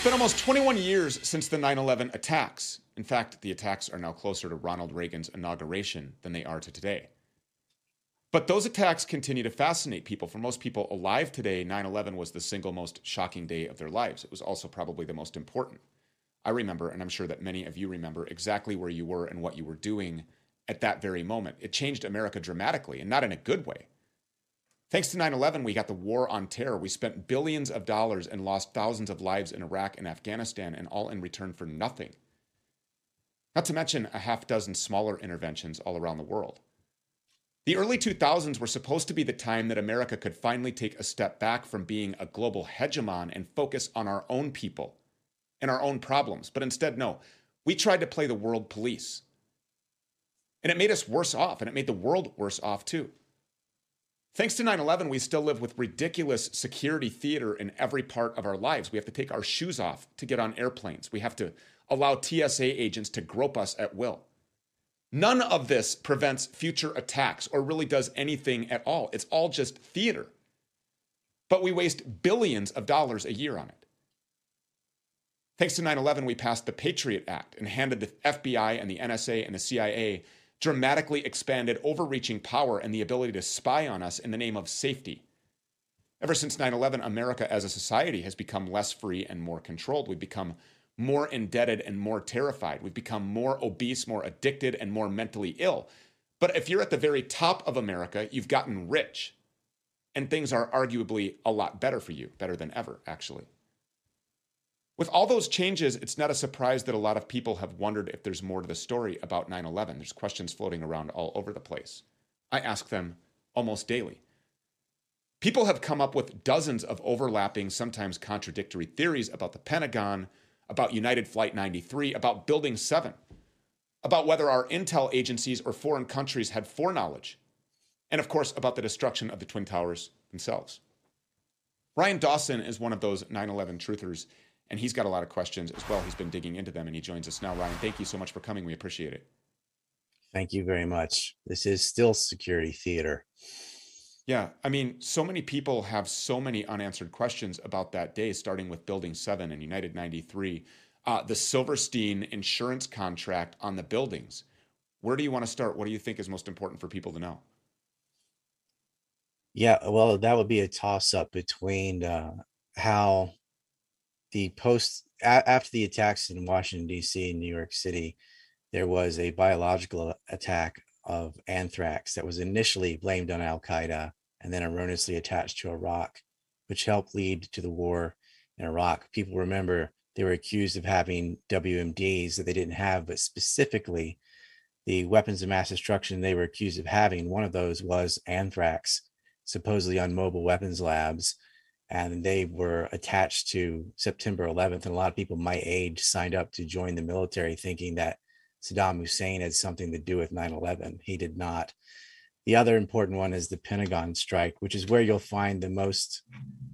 been almost 21 years since the 9/11 attacks. In fact, the attacks are now closer to Ronald Reagan's inauguration than they are to today. But those attacks continue to fascinate people. For most people alive today, 9/11 was the single most shocking day of their lives. It was also probably the most important. I remember, and I'm sure that many of you remember, exactly where you were and what you were doing at that very moment. It changed America dramatically, and not in a good way. Thanks to 9/11, we got the war on terror. We spent billions of dollars and lost thousands of lives in Iraq and Afghanistan, and all in return for nothing. Not to mention a half dozen smaller interventions all around the world. The early 2000s were supposed to be the time that America could finally take a step back from being a global hegemon and focus on our own people and our own problems. But instead, no, we tried to play the world police. And it made us worse off, and it made the world worse off too. Thanks to 9/11, we still live with ridiculous security theater in every part of our lives. We have to take our shoes off to get on airplanes. We have to allow TSA agents to grope us at will. None of this prevents future attacks or really does anything at all. It's all just theater. But we waste billions of dollars a year on it. Thanks to 9/11, we passed the Patriot Act and handed the FBI and the NSA and the CIA dramatically expanded overreaching power and the ability to spy on us in the name of safety. Ever since 9/11, America as a society has become less free and more controlled. We've become more indebted and more terrified. We've become more obese, more addicted, and more mentally ill. But if you're at the very top of America, you've gotten rich. And things are arguably a lot better for you, better than ever, actually. With all those changes, it's not a surprise that a lot of people have wondered if there's more to the story about 9/11. There's questions floating around all over the place. I ask them almost daily. People have come up with dozens of overlapping, sometimes contradictory theories about the Pentagon, about United Flight 93, about Building 7, about whether our intel agencies or foreign countries had foreknowledge, and of course about the destruction of the Twin Towers themselves. Ryan Dawson is one of those 9/11 truthers, and he's got a lot of questions as well. He's been digging into them, and he joins us now. Ryan, thank you so much for coming. We appreciate it. Thank you very much. This is still security theater. Yeah, I mean, so many people have so many unanswered questions about that day, starting with Building 7 and United 93, the Silverstein insurance contract on the buildings. Where do you want to start? What do you think is most important for people to know? Yeah, well, that would be a toss-up between how after the attacks in Washington, D.C. and New York City, there was a biological attack of anthrax that was initially blamed on Al Qaeda and then erroneously attached to Iraq, which helped lead to the war in Iraq. People remember they were accused of having WMDs that they didn't have, but specifically the weapons of mass destruction they were accused of having. One of those was anthrax, supposedly on mobile weapons labs, and they were attached to September 11th. And a lot of people my age signed up to join the military thinking that Saddam Hussein had something to do with 9/11. He did not. The other important one is the Pentagon strike, which is where you'll find the most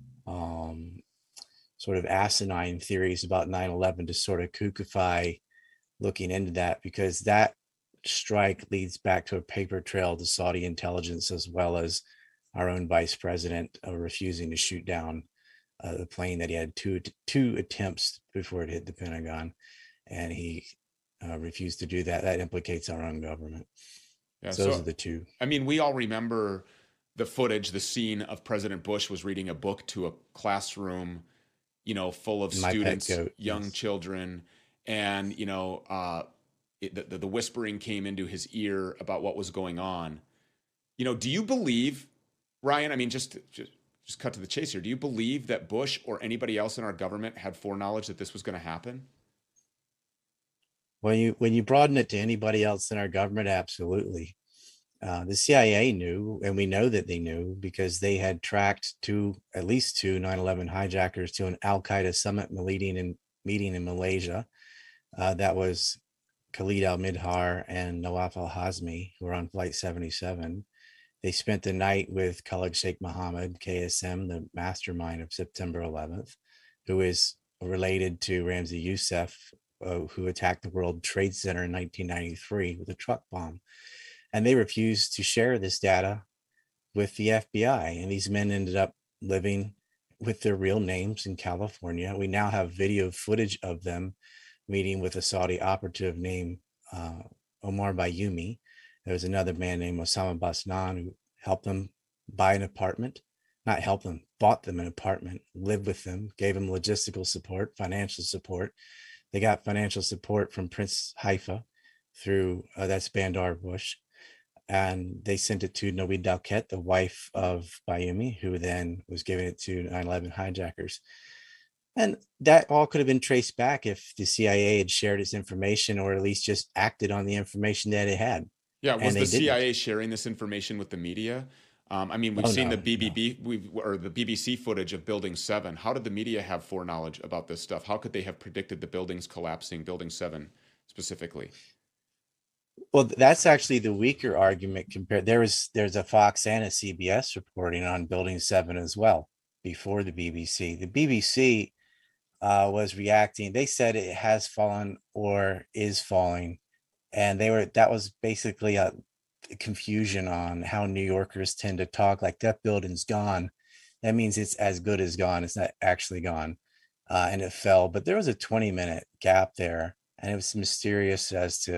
sort of asinine theories about 9/11 to sort of kookify looking into that, because that strike leads back to a paper trail to Saudi intelligence, as well as our own vice president refusing to shoot down the plane that he had two attempts before it hit the Pentagon, and he refused to do that. That implicates our own government. Yeah, So those are the two. I mean, we all remember the footage, the scene of President Bush was reading a book to a classroom, full of My pet students, goat, young yes. children, and the whispering came into his ear about what was going on. Do you believe, Ryan? I mean, just cut to the chase here. Do you believe that Bush or anybody else in our government had foreknowledge that this was going to happen? When you broaden it to anybody else in our government, absolutely. The CIA knew, and we know that they knew because they had tracked at least two 9/11 hijackers to an Al Qaeda summit meeting in Malaysia. That was Khalid Al Midhar and Nawaf Al Hazmi, who were on Flight 77. They spent the night with Khalid Sheikh Mohammed, KSM, the mastermind of September 11th, who is related to Ramzi Youssef, who attacked the World Trade Center in 1993 with a truck bomb. And they refused to share this data with the FBI. And these men ended up living with their real names in California. We now have video footage of them meeting with a Saudi operative named Omar Bayumi. There was another man named Osama Basnan who helped them buy an apartment, not help them, bought them an apartment, lived with them, gave them logistical support, financial support. They got financial support from Prince Haifa through that's Bandar Bush, and they sent it to Nobi Dalket, the wife of Bayumi, who then was giving it to 9/11 hijackers. And that all could have been traced back if the CIA had shared its information, or at least just acted on the information that it had. Yeah, And was the they didn't. CIA sharing this information with the media? I mean, we've Oh seen the no, no. BBB or the BBC footage of Building 7. How did the media have foreknowledge about this stuff? How could they have predicted the buildings collapsing, Building 7 specifically? Well, that's actually the weaker argument compared. There's a Fox and a CBS reporting on Building 7 as well before the BBC. The BBC was reacting. They said it has fallen or is falling, and that was basically a confusion on how New Yorkers tend to talk. Like, that building's gone, that means it's as good as gone. It's not actually gone. And it fell, but there was a 20-minute gap there, and it was mysterious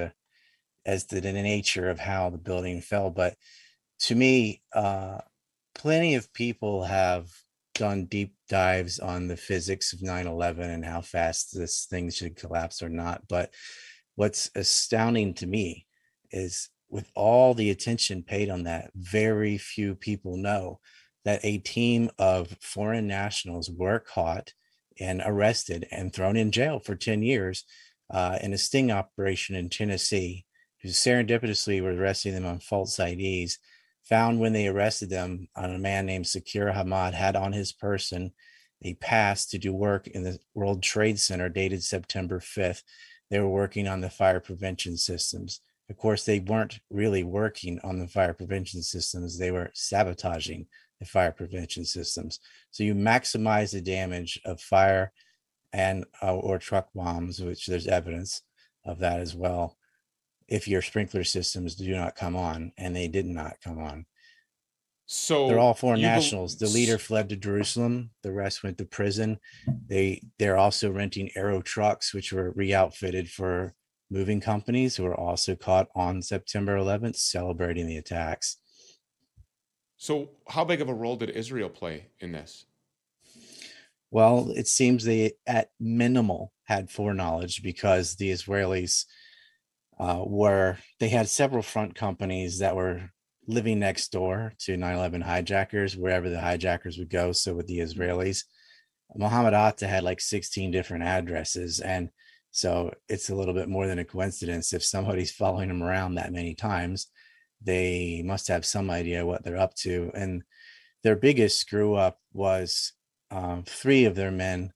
as to the nature of how the building fell. But to me, plenty of people have done deep dives on the physics of 9/11 and how fast this thing should collapse or not. But what's astounding to me is, with all the attention paid on that, very few people know that a team of foreign nationals were caught and arrested and thrown in jail for 10 years in a sting operation in Tennessee, who serendipitously were arresting them on false IDs. Found when they arrested them on a man named Sakir Hamad had on his person a pass to do work in the World Trade Center dated September 5th. They were working on the fire prevention systems. Of course, they weren't really working on the fire prevention systems. They were sabotaging the fire prevention systems. So you maximize the damage of fire and or truck bombs, which there's evidence of that as well, if your sprinkler systems do not come on, and they did not come on. They're So all foreign you nationals. The leader fled to Jerusalem. The rest went to prison. They're also renting Aero trucks, which were re-outfitted for moving companies, who were also caught on September 11th celebrating the attacks. so how big of a role did Israel play in this? Well, it seems they at minimal had foreknowledge, because the Israelis they had several front companies that were living next door to 9/11 hijackers, wherever the hijackers would go. So with the Israelis, Mohammed Atta had like 16 different addresses. And so it's a little bit more than a coincidence. If somebody's following them around that many times, they must have some idea what they're up to. And their biggest screw up was three of their men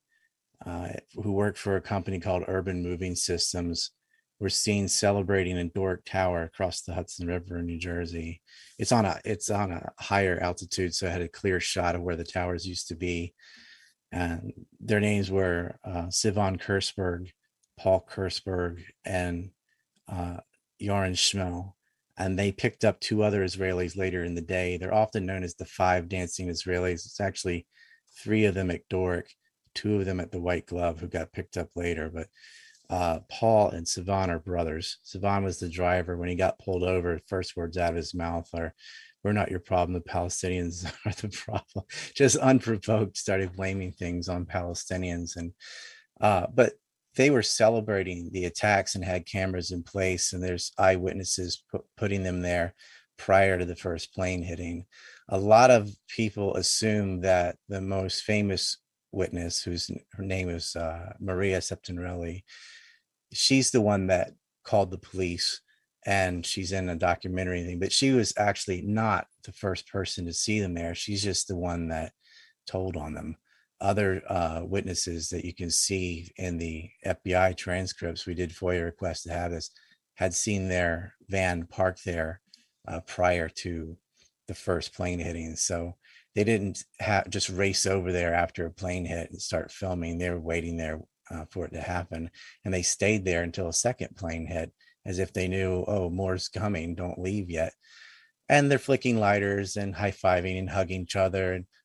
who worked for a company called Urban Moving Systems were seen celebrating in Doric Tower across the Hudson River in New Jersey. It's on a higher altitude, so I had a clear shot of where the towers used to be. And their names were Sivan Kursberg, Paul Kursberg, and Joran Schmel. And they picked up two other Israelis later in the day. They're often known as the five dancing Israelis. It's actually three of them at Doric, two of them at the White Glove, who got picked up later. But Paul and Sivan are brothers. Sivan was the driver. When he got pulled over, first words out of his mouth are, "We're not your problem. The Palestinians are the problem." Just unprovoked, started blaming things on Palestinians. And but they were celebrating the attacks and had cameras in place, and there's eyewitnesses putting them there prior to the first plane hitting. A lot of people assume that the most famous witness, her name is Maria Septinelli, she's the one that called the police, and she's in a documentary thing, but she was actually not the first person to see them there. She's just the one that told on them. Other witnesses that you can see in the FBI transcripts, we did FOIA request to have this, had seen their van parked there prior to the first plane hitting. So they didn't just race over there after a plane hit and start filming. They were waiting there for it to happen. And they stayed there until a second plane hit, as if they knew, oh, more's coming, don't leave yet. And they're flicking lighters and high-fiving and hugging each other. And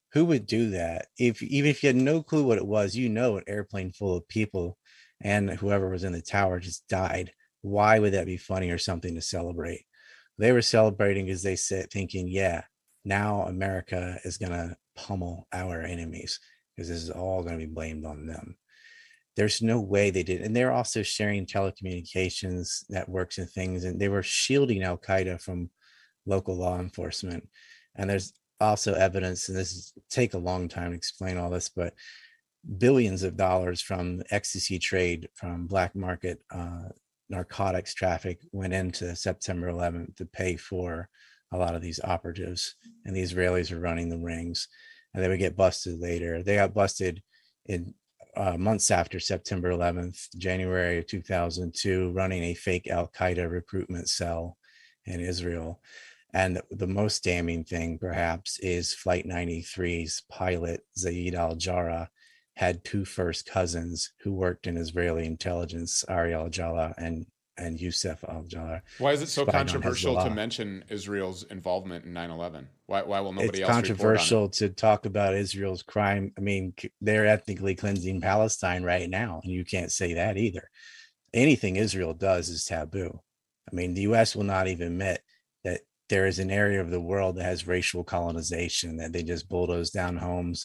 Who would do that? If even if you had no clue what it was, an airplane full of people and whoever was in the tower just died. Why would that be funny or something to celebrate? They were celebrating because they said thinking, yeah, now America is gonna pummel our enemies because this is all gonna be blamed on them. There's no way they did. And they're also sharing telecommunications networks and things, and they were shielding Al Qaeda from local law enforcement. And there's also evidence, and this is take a long time to explain all this, but billions of dollars from ecstasy trade, from black market narcotics traffic went into September 11th to pay for a lot of these operatives. And the Israelis are running the rings, and they would get busted later. They got busted in months after September 11th, January of 2002, running a fake Al Qaeda recruitment cell in Israel. And the most damning thing, perhaps, is Flight 93's pilot, Zaid al Jarrah, had two first cousins who worked in Israeli intelligence, Ari al Jallah and Youssef al Jallah, Why is it so spied on controversial to Hezbollah. mention Israel's involvement in 9/11? Why will It's nobody else report on it? controversial to talk about Israel's crime. I mean, they're ethnically cleansing Palestine right now, and you can't say that either. Anything Israel does is taboo. I mean, the US will not even admit that there is an area of the world that has racial colonization, that they just bulldoze down homes.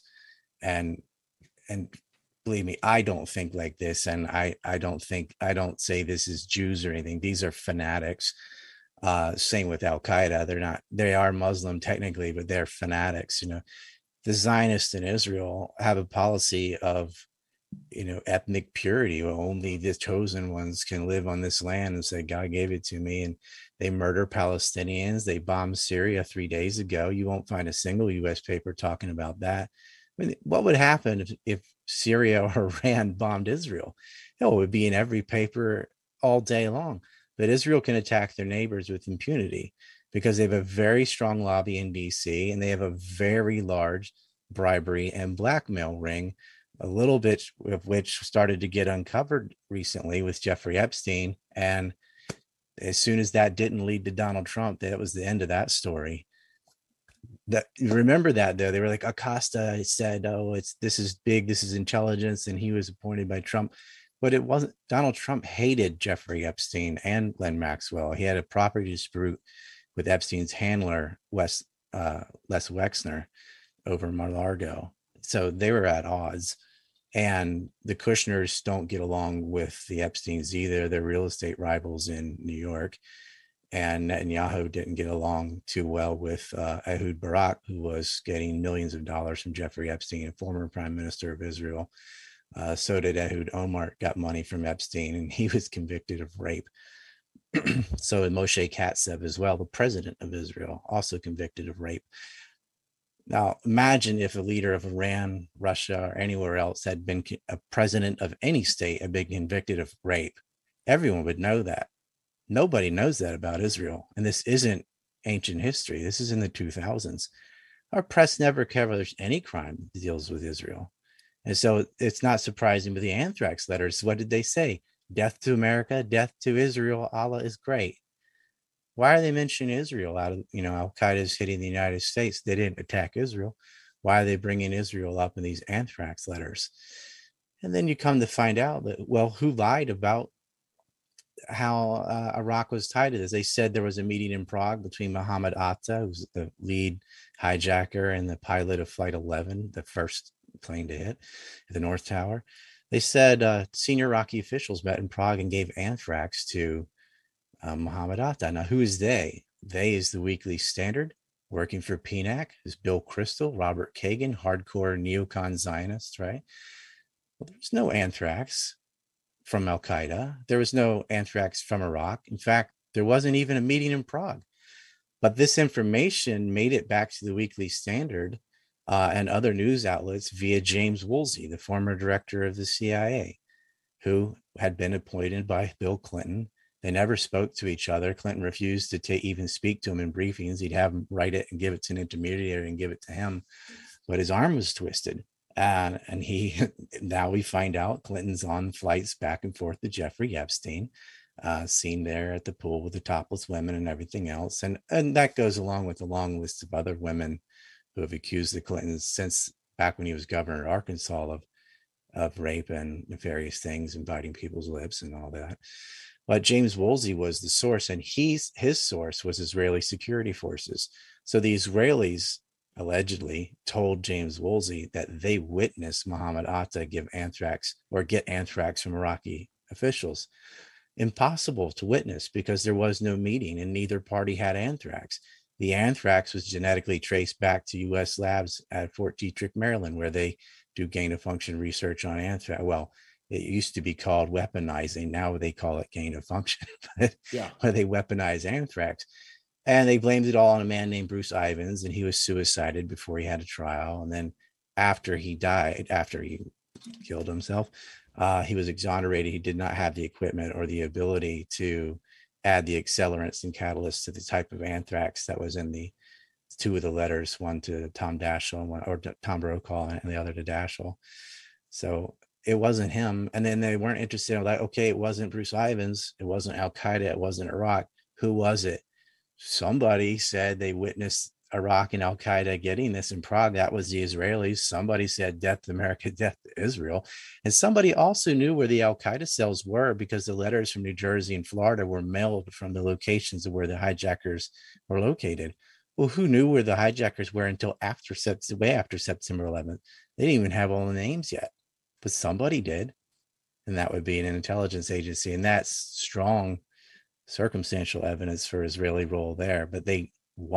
And and believe me, I don't think like this, and I don't say this is Jews or anything. These are fanatics. Same with Al Qaeda. They are Muslim technically, but they're fanatics. The Zionists in Israel have a policy of ethnic purity. Well, only the chosen ones can live on this land, and say God gave it to me. And they murder Palestinians. They bombed Syria 3 days ago. You won't find a single US paper talking about that. I mean, what would happen if Syria or Iran bombed Israel? Hell, it would be in every paper all day long. But Israel can attack their neighbors with impunity because they have a very strong lobby in DC, and they have a very large bribery and blackmail ring, a little bit of which started to get uncovered recently with Jeffrey Epstein. And as soon as that didn't lead to Donald Trump, that was the end of that story. That, remember that, though, they were like, Acosta said, oh, this is big, this is intelligence, and he was appointed by Trump. But it wasn't. Donald Trump hated Jeffrey Epstein and Glenn Maxwell. He had a property dispute with Epstein's handler, Les Wexner, over Mar-a-Lago. So they were at odds. And the Kushners don't get along with the Epsteins either. They're real estate rivals in New York. And Netanyahu didn't get along too well with Ehud Barak, who was getting millions of dollars from Jeffrey Epstein, a former prime minister of Israel. So did Ehud Olmert, got money from Epstein, and he was convicted of rape. So Moshe Katsav as well, the president of Israel, also convicted of rape. Now, imagine if a leader of Iran, Russia, or anywhere else had been a president of any state, had been convicted of rape. Everyone would know that. Nobody knows that about Israel. And this isn't ancient history. This is in the 2000s. Our press never covers any crime that deals with Israel. And so it's not surprising with the anthrax letters. What did they say? Death to America, death to Israel. Allah is great. Why are they mentioning Israel out of, Al Qaeda is hitting the United States? They didn't attack Israel. Why are they bringing Israel up in these anthrax letters? And then you come to find out that, well, who lied about how Iraq was tied to this? They said there was a meeting in Prague between Mohammed Atta, who's the lead hijacker and the pilot of Flight 11, the first plane to hit the North Tower. They said senior Iraqi officials met in Prague and gave anthrax to Mohammed Atta. Now, who is they? They is the Weekly Standard. Working for PNAC is Bill Kristol, Robert Kagan, hardcore neocon Zionists, right? Well, there's no anthrax from Al Qaeda. There was no anthrax from Iraq. In fact, there wasn't even a meeting in Prague. But this information made it back to the Weekly Standard and other news outlets via James Woolsey, the former director of the CIA, who had been appointed by Bill Clinton. They never spoke to each other. Clinton refused to even speak to him in briefings. He'd have him write it and give it to an intermediary and give it to him. But his arm was twisted. And he, now we find out Clinton's on flights back and forth to Jeffrey Epstein, seen there at the pool with the topless women and everything else. And that goes along with a long list of other women who have accused the Clintons since back when he was governor of Arkansas of rape and nefarious things, inviting people's lips and all that. But James Woolsey was the source, and his source was Israeli security forces. So the Israelis allegedly told James Woolsey that they witnessed Muhammad Atta give anthrax or get anthrax from Iraqi officials. Impossible to witness because there was no meeting and neither party had anthrax. The anthrax was genetically traced back to U.S. labs at Fort Detrick, Maryland, where they do gain of function research on anthrax. Well, it used to be called weaponizing. Now they call it gain of function, but Yeah. where they weaponize anthrax. And they blamed it all on a man named Bruce Ivins, and he was suicided before he had a trial. And then after he died, after he killed himself, he was exonerated. He did not have the equipment or the ability to add the accelerants and catalysts to the type of anthrax that was in the two of the letters, one to Tom Daschle and one, or Tom Brokaw, and the other to Daschle. So it wasn't him. And then they weren't interested in like, okay, it wasn't Bruce Ivins, it wasn't Al Qaeda, it wasn't Iraq. Who was it? Somebody said they witnessed Iraq and Al Qaeda getting this in Prague. That was the Israelis. Somebody said death to America, death to Israel. And somebody also knew where the Al Qaeda cells were because the letters from New Jersey and Florida were mailed from the locations of where the hijackers were located. Well, who knew where the hijackers were until way after September 11th? They didn't even have all the names yet, but somebody did. And that would be an intelligence agency. And that's strong circumstantial evidence for Israeli role there. But they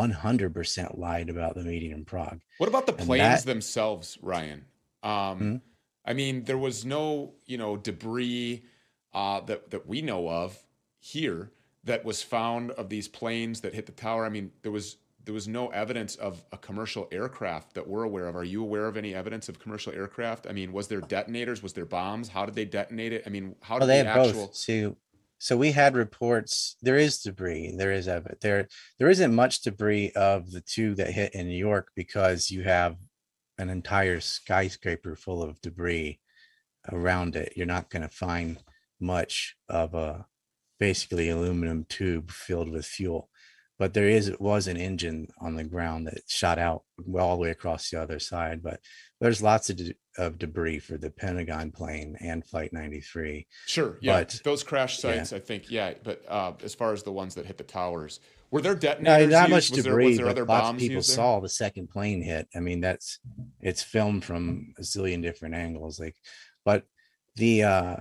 100% lied about the meeting in Prague. What about the planes themselves, Ryan? Hmm? I mean, there was no, debris that we know of here that was found of these planes that hit the tower. I mean, there was no evidence of a commercial aircraft that we're aware of. Are you aware of any evidence of commercial aircraft? I mean, was there detonators? Was there bombs? How did they detonate it? I mean, how did They the have actual? both too. So we had reports. There is debris. There is evidence. There isn't much debris of the two that hit in New York because you have an entire skyscraper full of debris around it. You're not going to find much of a basically aluminum tube filled with fuel. But was an engine on the ground that shot out all the way across the other side. But there's lots of debris for the Pentagon plane and Flight 93. Sure, yeah, But those crash yeah, sites, I think, yeah. But as far as the ones that hit the towers, were there no, detonators not used? much Was debris, there but other lots of bombs people used there? saw the second plane hit. I mean, it's filmed from a zillion different angles. But the uh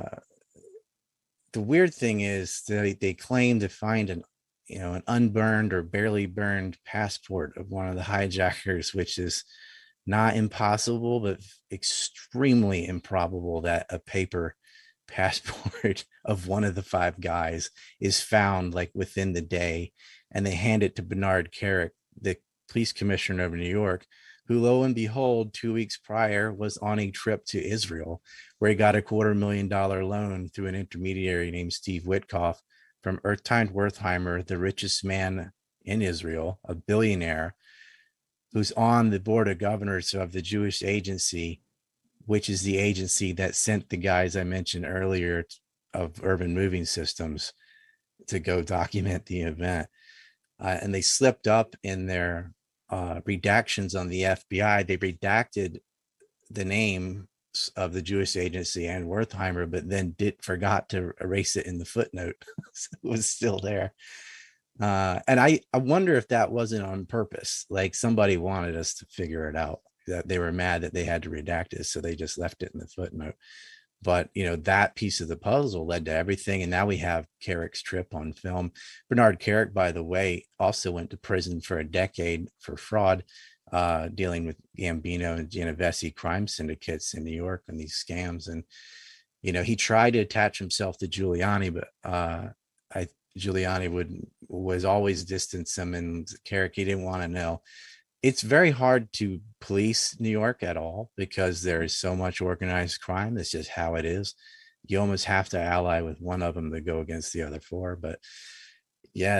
the weird thing is they claim to find an unburned or barely burned passport of one of the hijackers, which is not impossible, but extremely improbable that a paper passport of one of the five guys is found like within the day, and they hand it to Bernard Carrick, the police commissioner of New York, who lo and behold 2 weeks prior was on a trip to Israel where he got a $250,000 loan through an intermediary named Steve Witkoff from Ertine Wertheimer, the richest man in Israel, a billionaire who's on the board of governors of the Jewish Agency, which is the agency that sent the guys I mentioned earlier of Urban Moving Systems to go document the event. And they slipped up in their redactions on the FBI. They redacted the name of the Jewish Agency and Wertheimer, but then forgot to erase it in the footnote. So it was still there. And I wonder if that wasn't on purpose. Like somebody wanted us to figure it out, that they were mad that they had to redact it. So they just left it in the footnote. But, that piece of the puzzle led to everything. And now we have Carrick's trip on film. Bernard Carrick, by the way, also went to prison for a decade for fraud, dealing with Gambino and Genovese crime syndicates in New York and these scams. And, he tried to attach himself to Giuliani, but Giuliani was always distance him, and Carrick, he didn't want to know. It's very hard to police New York at all because there is so much organized crime. It's just how it is. You almost have to ally with one of them to go against the other four. But yeah,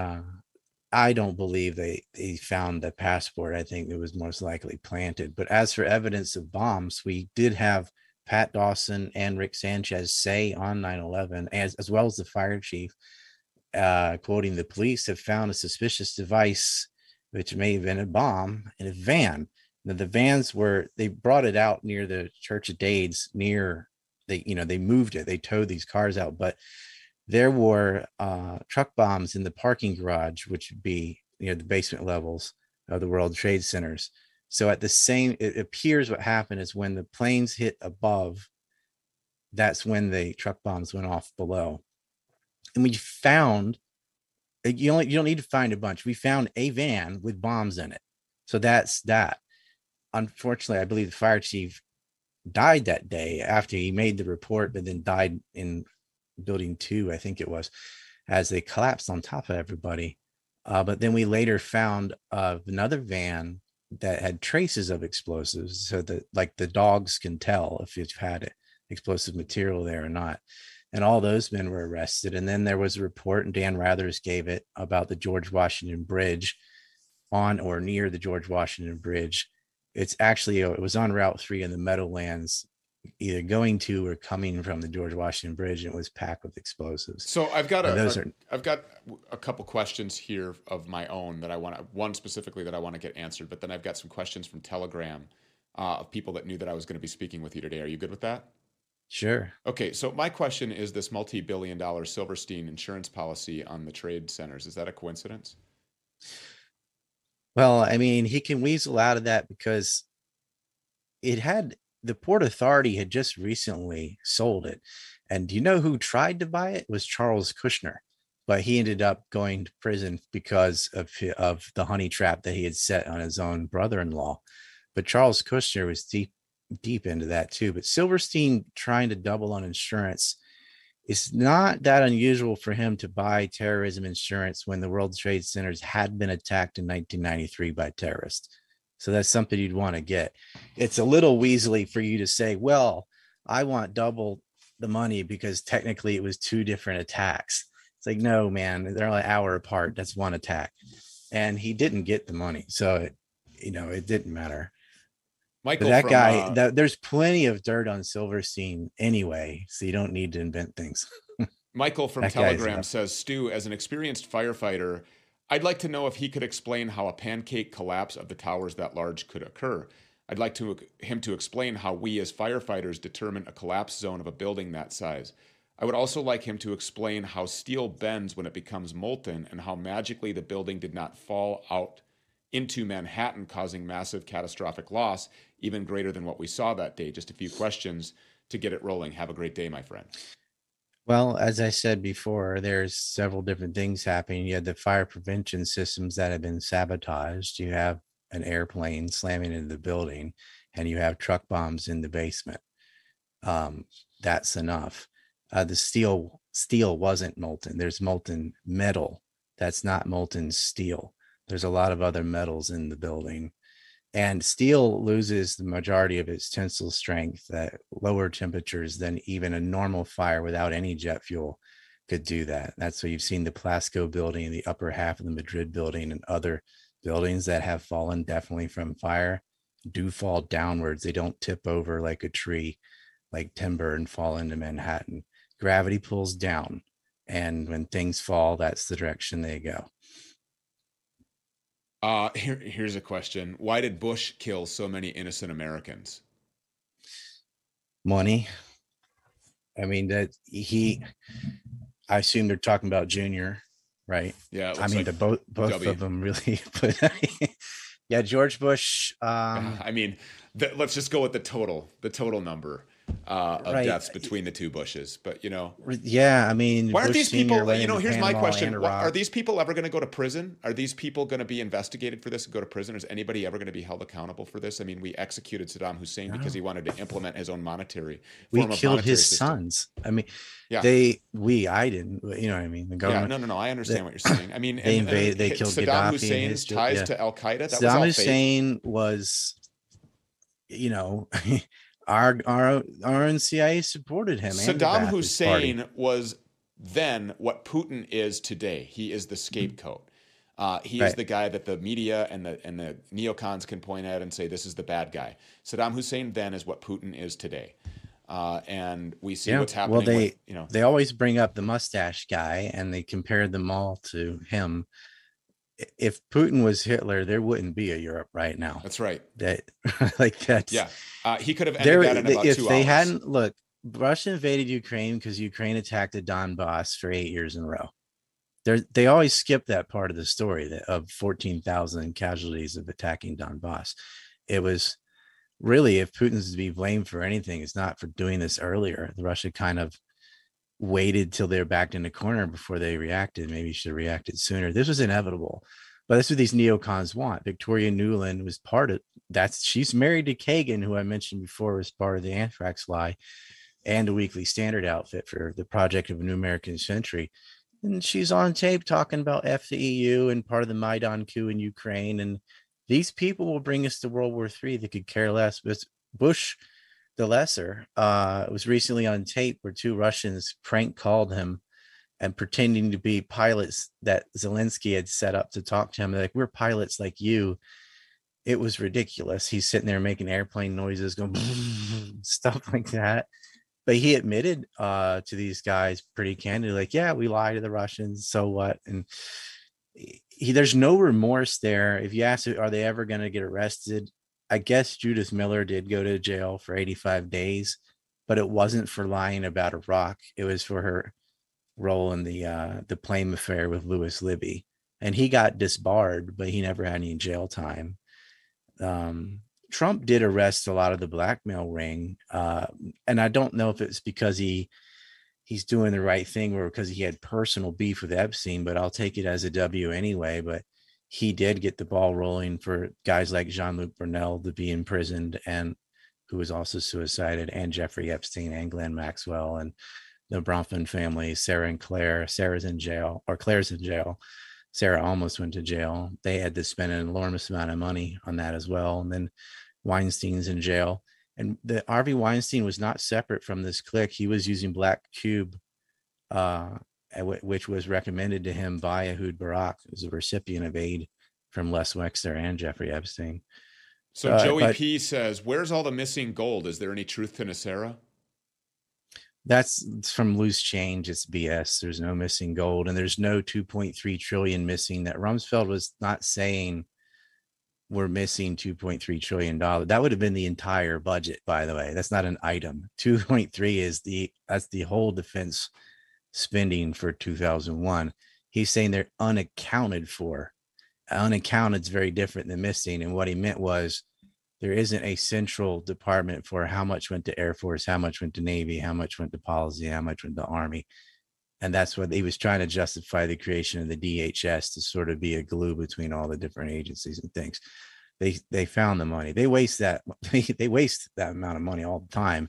I don't believe they found the passport. I think it was most likely planted. But as for evidence of bombs, we did have Pat Dawson and Rick Sanchez say on 9/11, as well as the fire chief, quoting the police, have found a suspicious device which may have been a bomb in a van. Now, the vans they brought it out near the Church of Dades, near they moved it, they towed these cars out, but there were truck bombs in the parking garage, which would be the basement levels of the World Trade Centers. So it appears what happened is when the planes hit above, that's when the truck bombs went off below. And we found, you don't need to find a bunch. We found a van with bombs in it. So that's that. Unfortunately, I believe the fire chief died that day after he made the report, but then died in building 2, I think it was, as they collapsed on top of everybody. But then we later found another van that had traces of explosives, so that like the dogs can tell if you've had explosive material there or not. And all those men were arrested. And then there was a report, and Dan Rathers gave it, about the George Washington Bridge, on or near the George Washington Bridge. It's actually, it was on Route 3 in the Meadowlands, either going to or coming from the George Washington Bridge, and it was packed with explosives. So I've got a couple questions here of my own that one specifically that I want to get answered, but then I've got some questions from Telegram of people that knew that I was going to be speaking with you today. Are you good with that? Sure. Okay, so my question is this multi-billion-dollar Silverstein insurance policy on the trade centers. Is that a coincidence? Well, I mean, he can weasel out of that because the Port Authority had just recently sold it. And do you know who tried to buy it? It was Charles Kushner, but he ended up going to prison because of the honey trap that he had set on his own brother-in-law. But Charles Kushner was deep into that too. But Silverstein trying to double on insurance, it's not that unusual for him to buy terrorism insurance when the World Trade Centers had been attacked in 1993 by terrorists. So that's something you'd want to get. It's a little weaselly for you to say, well, I want double the money because technically it was 2 different attacks. It's like, no, man, they're only an hour apart. That's one attack. And he didn't get the money. So, it didn't matter. Michael, but that guy, there's plenty of dirt on Silverstein anyway, so you don't need to invent things. Michael from Telegram says, Stu, as an experienced firefighter, I'd like to know if he could explain how a pancake collapse of the towers that large could occur. I'd like him to explain how we as firefighters determine a collapse zone of a building that size. I would also like him to explain how steel bends when it becomes molten and how magically the building did not fall out into Manhattan, causing massive catastrophic loss, even greater than what we saw that day. Just a few questions to get it rolling. Have a great day, my friend. Well, as I said before, there's several different things happening. You had the fire prevention systems that have been sabotaged. You have an airplane slamming into the building, and you have truck bombs in the basement. That's enough. The steel wasn't molten. There's molten metal. That's not molten steel. There's a lot of other metals in the building. And steel loses the majority of its tensile strength at lower temperatures than even a normal fire without any jet fuel could do that. That's why you've seen the Plasco building, the upper half of the Madrid building, and other buildings that have fallen definitely from fire do fall downwards. They don't tip over like a tree, like timber, and fall into Manhattan. Gravity pulls down. And when things fall, that's the direction they go. Here's a question. Why did Bush kill so many innocent Americans? Money. I mean, I assume they're talking about Junior, right? Yeah. I mean, like both of them really, but yeah, George Bush. I mean, let's just go with the total number of deaths between the 2 Bushes. But yeah, I mean, why aren't these people? Here's my question: are these people ever going to go to prison? Are these people going to be investigated for this and go to prison? Is anybody ever going to be held accountable for this? I mean, we executed Saddam Hussein because he wanted to implement his own monetary. We killed his sons. I mean, yeah. I didn't. You know what I mean? The government. Yeah, no. I understand what you're saying. I mean, they invaded. They killed Saddam Gaddafi. Hussein's ties to Al Qaeda. Saddam Hussein was, our CIA supported him. Saddam Hussein was then what Putin is today. He is the scapegoat. He is the guy that the media and the neocons can point at and say, this is the bad guy. Saddam Hussein then is what Putin is today. And we see what's happening. Well, they always bring up the mustache guy and they compare them all to him. if Putin was Hitler, there wouldn't be a Europe right now. That's right. That like that's Yeah. He could have ended there. that in about If 2 they hours. hadn't look, Russia invaded Ukraine because Ukraine attacked the Donbass for 8 years in a row. They always skip that part of the story that of 14,000 casualties of attacking Donbass. It was really, if Putin's to be blamed for anything, it's not for doing this earlier. The Russia kind of waited till they're backed in the corner before they reacted. Maybe should have reacted sooner. This was inevitable. But that's what these neocons want. Victoria Nuland was part of that's she's married to Kagan, who I mentioned before was part of the Anthrax lie and a Weekly Standard outfit for the project of a New American Century. And she's on tape talking about F the EU and part of the Maidan coup in Ukraine. And these people will bring us to World War III. They could care less. But Bush the Lesser was recently on tape where two Russians prank called him and pretending to be pilots that Zelensky had set up to talk to him. They're like, we're pilots like you. It was ridiculous. He's sitting there making airplane noises, going stuff like that. But he admitted to these guys pretty candidly, like, yeah, we lied to the Russians. So what? And there's no remorse there. If you ask, are they ever going to get arrested? I guess Judith Miller did go to jail for 85 days, but it wasn't for lying about Iraq. It was for her role in the Plame affair with Louis Libby, and he got disbarred, but he never had any jail time. Trump did arrest a lot of the blackmail ring, and I don't know if it's because he's doing the right thing or because he had personal beef with Epstein, but I'll take it as a W anyway. But he did get the ball rolling for guys like Jean-Luc Brunel to be imprisoned, and who was also suicided, and Jeffrey Epstein and Ghislaine Maxwell and the Bronfman family. Sarah and Claire. Sarah's in jail, or Claire's in jail. Sarah almost went to jail. They had to spend an enormous amount of money on that as well. And then Weinstein's in jail. And the Harvey Weinstein was not separate from this clique. He was using Black Cube, which was recommended to him by Ehud Barak, who's a recipient of aid from Les Wexner and Jeffrey Epstein. So Joey P says, where's all the missing gold? Is there any truth to NESARA? That's from loose change. It's BS. There's no missing gold, and there's no 2.3 trillion missing. That Rumsfeld was not saying we're missing 2.3 trillion dollars. That would have been the entire budget, by the way. That's not an item. 2.3 is that's the whole defense spending for 2001. He's saying they're unaccounted for. Unaccounted is very different than missing, and what he meant was there isn't a central department for how much went to Air Force, how much went to Navy, how much went to policy, how much went to Army. And that's what he was trying to justify the creation of the DHS, to sort of be a glue between all the different agencies and things. They found the money. They waste that amount of money all the time.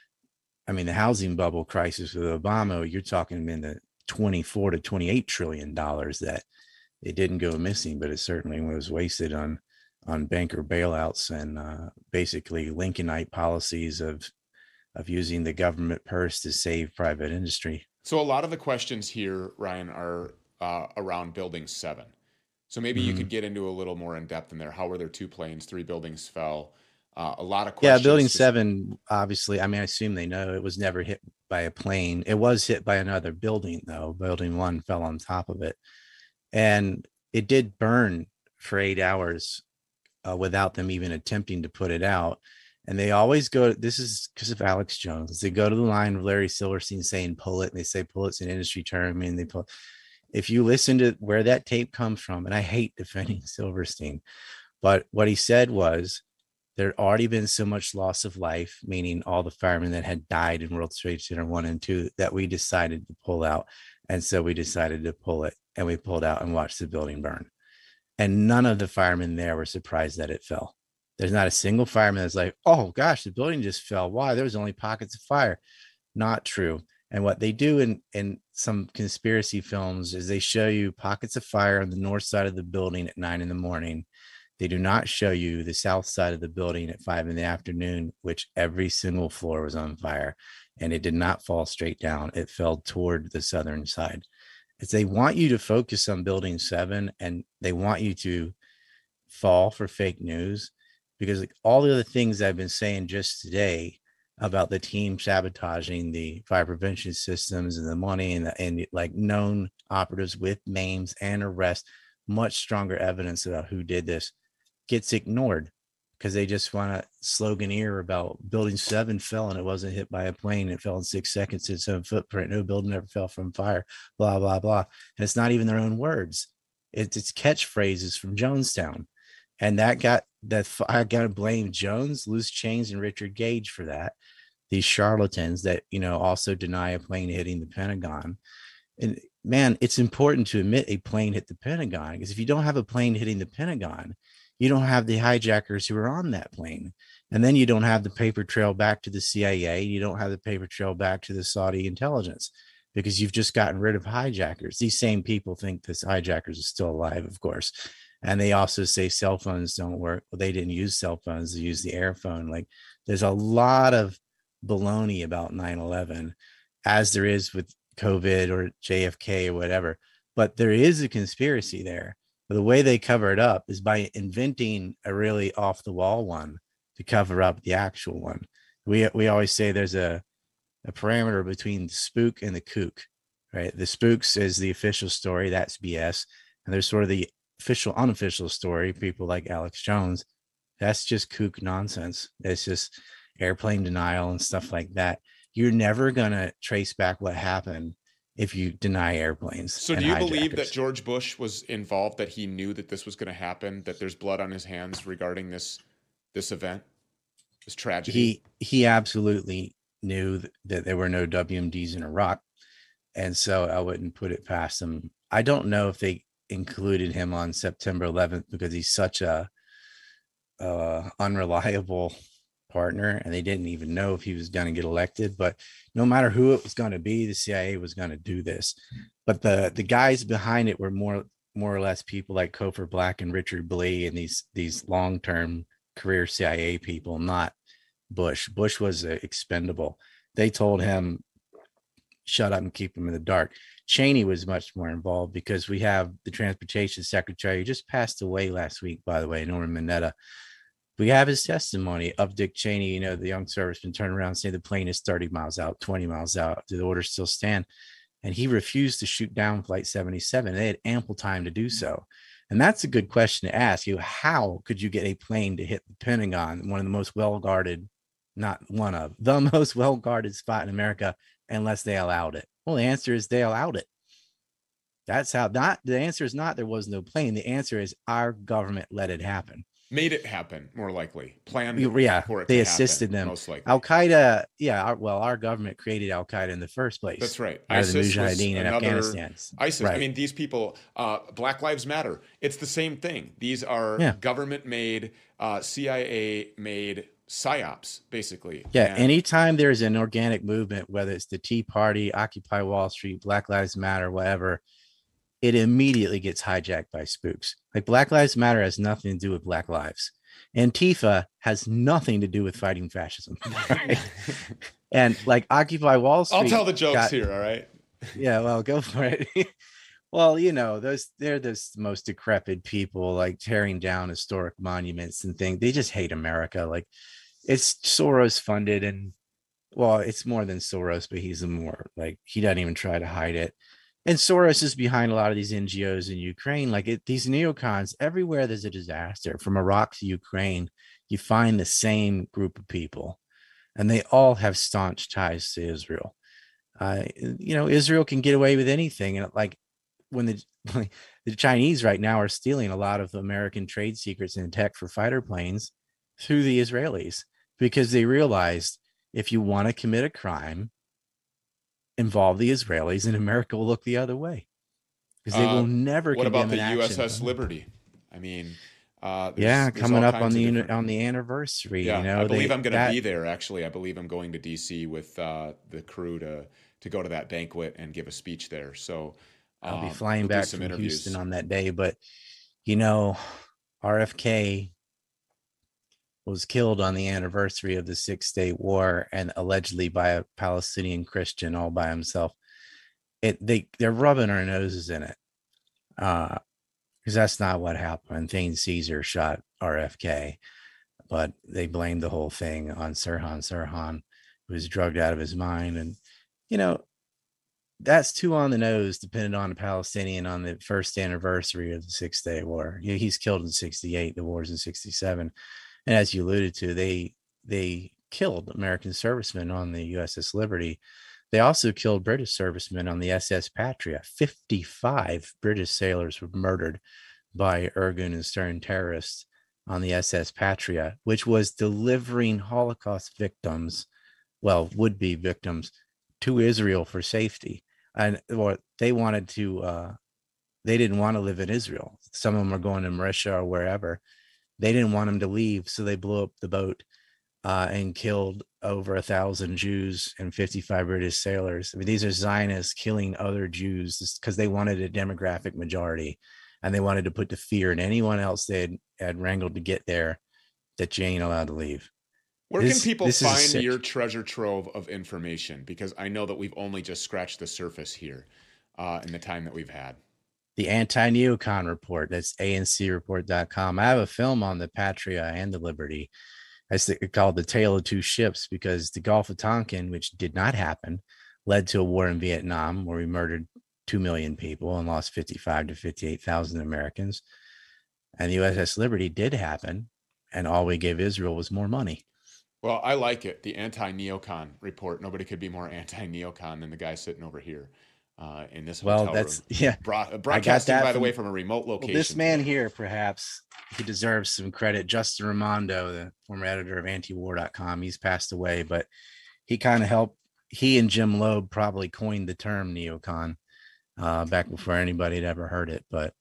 I mean, the housing bubble crisis with Obama, you're talking in the 24 to 28 trillion dollars that it didn't go missing, but it certainly was wasted on banker bailouts and basically Lincolnite policies of using the government purse to save private industry. So a lot of the questions here, Ryan, are around Building 7. So maybe you could get into a little more in depth in there. How were there 2 planes, 3 buildings fell? A lot of questions. Yeah, Building 7, obviously, I mean, I assume they know it was never hit by a plane. It was hit by another building, though. Building 1 fell on top of it. And it did burn for 8 hours without them even attempting to put it out. And they always go, this is because of Alex Jones. They go to the line of Larry Silverstein saying, pull it. And they say, pull it's an industry term. And they pull. If you listen to where that tape comes from, and I hate defending Silverstein, but what he said was there had already been so much loss of life, meaning all the firemen that had died in World Trade Center 1 and 2, that we decided to pull out. And so we decided to pull it, and we pulled out and watched the building burn. And none of the firemen there were surprised that it fell. There's not a single fireman that's like, oh gosh, the building just fell. Why? There was only pockets of fire. Not true. And what they do in some conspiracy films is they show you pockets of fire on the north side of the building at 9 a.m. They do not show you the south side of the building at 5 p.m, which every single floor was on fire. And it did not fall straight down. It fell toward the southern side. Is they want you to focus on Building 7, and they want you to fall for fake news, because like all the other things I've been saying just today about the team sabotaging the fire prevention systems and the money and like known operatives with names and arrests, much stronger evidence about who did this gets ignored because they just want to sloganeer about building 7 fell and it wasn't hit by a plane. It fell in 6 seconds. Its own footprint. No building ever fell from fire. Blah, blah, blah. And it's not even their own words. It's catchphrases from Jonestown. And that got that. I got to blame Jones, Loose Chains, and Richard Gage for that. These charlatans that, also deny a plane hitting the Pentagon. And man, it's important to admit a plane hit the Pentagon, because if you don't have a plane hitting the Pentagon, you don't have the hijackers who were on that plane. And then you don't have the paper trail back to the CIA. You don't have the paper trail back to the Saudi intelligence, because you've just gotten rid of hijackers. These same people think this hijackers are still alive, of course. And they also say cell phones don't work. Well, they didn't use cell phones. They used the air phone. Like, there's a lot of baloney about 9/11, as there is with COVID or JFK or whatever. But there is a conspiracy there. But the way they cover it up is by inventing a really off the wall one to cover up the actual one. We always say there's a parameter between the spook and the kook, right? The spooks is the official story. That's BS. And there's sort of the official, unofficial story. People like Alex Jones. That's just kook nonsense. It's just airplane denial and stuff like that. You're never going to trace back what happened if you deny airplanes. So do you believe that George Bush was involved, that he knew that this was going to happen, that there's blood on his hands regarding this event, this tragedy? He absolutely knew that there were no WMDs in Iraq. And so I wouldn't put it past him. I don't know if they included him on September 11th because he's such a unreliable partner, and they didn't even know if he was going to get elected. But no matter who it was going to be, the CIA was going to do this. But the guys behind it were more or less people like Cofer Black and Richard Blee and these long-term career CIA people, not Bush. Bush was expendable. They told him, shut up and keep him in the dark. Cheney was much more involved, because we have the transportation secretary who just passed away last week, by the way, Norman Mineta. We have his testimony of Dick Cheney. The young serviceman turned around and said the plane is 30 miles out, 20 miles out. Do the orders still stand? And he refused to shoot down Flight 77. They had ample time to do so. And that's a good question to ask you. How could you get a plane to hit the Pentagon, one of the most well-guarded, not one of the most well-guarded spot in America, unless they allowed it? Well, the answer is they allowed it. That's how. Not the answer is not there was no plane. The answer is our government let it happen. Made it happen, more likely. Planned for it they to assisted happen, them. most likely. Al-Qaeda, our government created Al-Qaeda in the first place. That's right. ISIS was in Afghanistan. ISIS. Right. I mean, these people, Black Lives Matter. It's the same thing. These are government-made, CIA-made psyops, basically. Yeah. Anytime there's an organic movement, whether it's the Tea Party, Occupy Wall Street, Black Lives Matter, whatever, it immediately gets hijacked by spooks. Like, Black Lives Matter has nothing to do with Black lives. Antifa has nothing to do with fighting fascism. Right? And like Occupy Wall Street. I'll tell the jokes here, all right? Yeah, well, go for it. Well, they're the most decrepit people, like tearing down historic monuments and things. They just hate America. Like, it's Soros funded, and well, it's more than Soros, but he's he doesn't even try to hide it. And Soros is behind a lot of these NGOs in Ukraine. These neocons, everywhere there's a disaster, from Iraq to Ukraine, you find the same group of people, and they all have staunch ties to Israel. Israel can get away with anything. And when the Chinese right now are stealing a lot of American trade secrets and tech for fighter planes through the Israelis, because they realized if you want to commit a crime, involve the Israelis, and America will look the other way, because they will never. What about the USS Liberty? I mean, there's coming up on the anniversary. Yeah, I believe I'm going to be there. Actually, I believe I'm going to DC with the crew to go to that banquet and give a speech there. So I'll be flying back from Houston on that day. But RFK was killed on the anniversary of the Six-Day War, and allegedly by a Palestinian Christian all by himself. They're rubbing our noses in it, because that's not what happened. Thane Caesar shot RFK, but they blamed the whole thing on Sirhan, who was drugged out of his mind. And that's too on the nose, depending on the Palestinian on the first anniversary of the Six-Day War. He's killed in 68, the war's in 67. And as you alluded to, they killed American servicemen on the USS Liberty. They also killed British servicemen on the SS Patria. 55 British sailors were murdered by Irgun and Stern terrorists on the SS Patria, which was delivering Holocaust victims, well, would-be victims, to Israel for safety. And what they wanted to, they didn't want to live in Israel. Some of them were going to Mauritius or wherever. They didn't want them to leave, so they blew up the boat and killed over 1,000 Jews and 55 British sailors. I mean, these are Zionists killing other Jews because they wanted a demographic majority, and they wanted to put the fear in anyone else they had wrangled to get there that you ain't allowed to leave. Where can people find sick. your treasure trove of information? Because I know that we've only just scratched the surface here in the time that we've had. The Anti-Neocon Report. That's ancreport.com. I have a film on the Patria and the Liberty. It's called The Tale of Two Ships, because the Gulf of Tonkin, which did not happen, led to a war in Vietnam where we murdered 2 million people and lost 55 to 58,000 Americans. And the USS Liberty did happen, and all we gave Israel was more money. Well, I like it. The Anti-Neocon Report. Nobody could be more anti-neocon than the guy sitting over here in this hotel room. Yeah. Broadcasting, by the way, from a remote location. Well, this man here, perhaps he deserves some credit. Justin Raimondo, the former editor of antiwar.com, he's passed away, but he kind of helped. He and Jim Loeb probably coined the term neocon back before anybody had ever heard it. But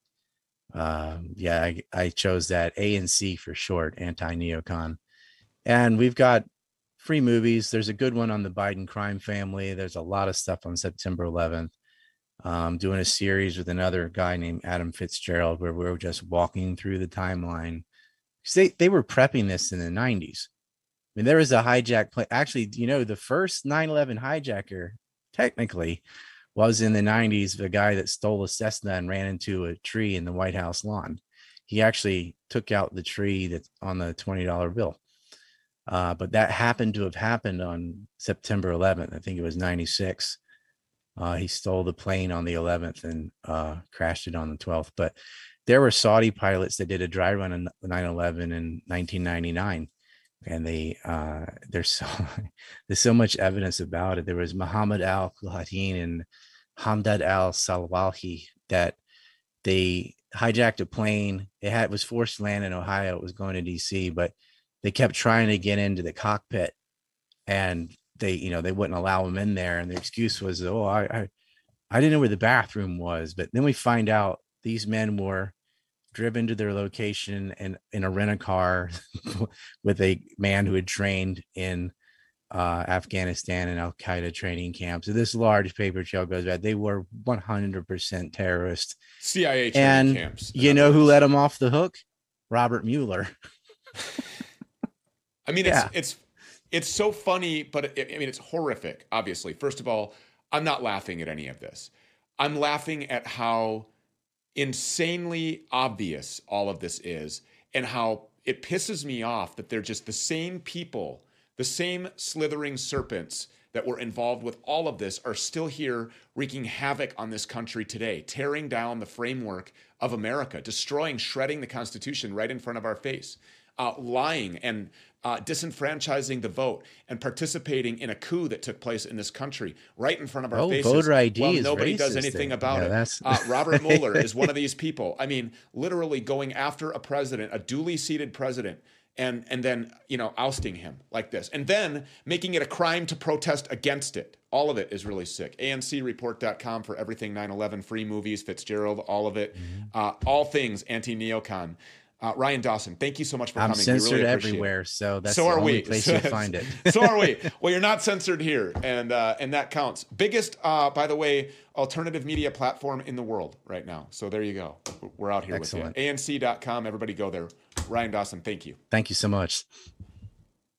yeah, I chose that, ANC for short, anti-neocon. And we've got free movies. There's a good one on the Biden crime family. There's a lot of stuff on September 11th. Doing a series with another guy named Adam Fitzgerald, where we were just walking through the timeline. They were prepping this in the 90s. I mean, there was a hijack plane. Actually, you know, the first 9/11 hijacker technically was in the 90s. The guy that stole a Cessna and ran into a tree in the White House lawn. He actually took out the tree that's on the $20 bill. But that happened to have happened on September 11th. I think it was 96. He stole the plane on the 11th and crashed it on the 12th. But there were Saudi pilots that did a dry run on 9/11 in 1999. And there's so much evidence about it. There was Muhammad al-Qahtani and Hamdad al-Salwahi that they hijacked a plane. It was forced to land in Ohio. It was going to DC, but they kept trying to get into the cockpit, and they wouldn't allow them in there. And the excuse was, oh, I didn't know where the bathroom was. But then we find out these men were driven to their location and in a rent-a-car with a man who had trained in Afghanistan and Al-Qaeda training camps. So this large paper trail goes back. They were 100% terrorists. CIA training camps. You know who let them off the hook? Robert Mueller. I mean, it's so funny, but it's horrific, obviously. First of all, I'm not laughing at any of this. I'm laughing at how insanely obvious all of this is, and how it pisses me off that they're just the same people, the same slithering serpents that were involved with all of this are still here wreaking havoc on this country today, tearing down the framework of America, destroying, shredding the Constitution right in front of our face, lying and disenfranchising the vote and participating in a coup that took place in this country right in front of our faces. Voter ID well, is nobody racist does anything about it. Robert Mueller is one of these people. I mean, literally going after a president, a duly seated president, and then ousting him like this, and then making it a crime to protest against it. All of it is really sick. ANCreport.com for everything 9/11, free movies, Fitzgerald, all of it, all things anti-neocon. Ryan Dawson, thank you so much for coming. I'm censored really everywhere, so that's the only place you'll find it. So are we. Well, you're not censored here, and that counts. Biggest, by the way, alternative media platform in the world right now. So there you go. We're out here with you. ANC.com. Everybody go there. Ryan Dawson, thank you. Thank you so much.